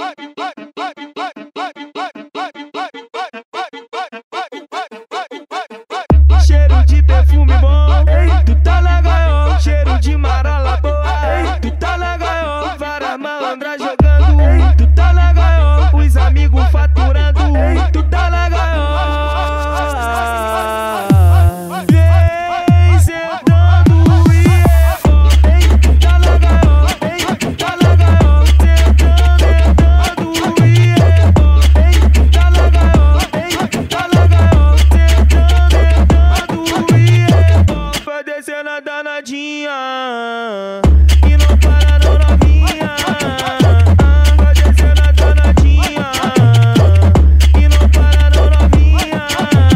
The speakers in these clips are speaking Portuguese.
Cheiro de perfume bom, tu tá na gaiola. Cheiro de marala boa, tu tá na gaiola. Várias malandras jogando, tu tá na gaiola. Os amigos faturando, tu tá na gaiola. Vem sentando e é bom, tu tá na gaiola. Tu tá na gaiola, sentando e é bom, tu tá na gaiola. Tu tá na gaiola, sentando e é bom. Vai descendo a danadinha e não para não, novinha. Vai descendo a danadinha e não para não, novinha.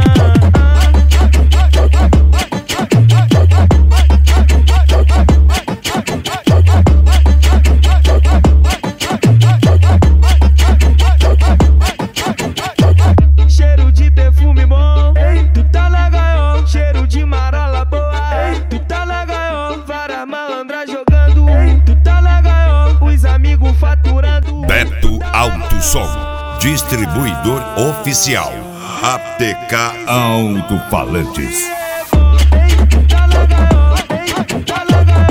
Cheiro de perfume bom, tu tá na gaiola. Cheiro de marala boa, tu tá na gaiola. Várias malandras jogando, tu tá na gaiola. Os amigos faturando. Beto Alto Som, distribuidor oficial. ATK Alto Falantes. Tu tá na gaiola, tu tá na gaiola.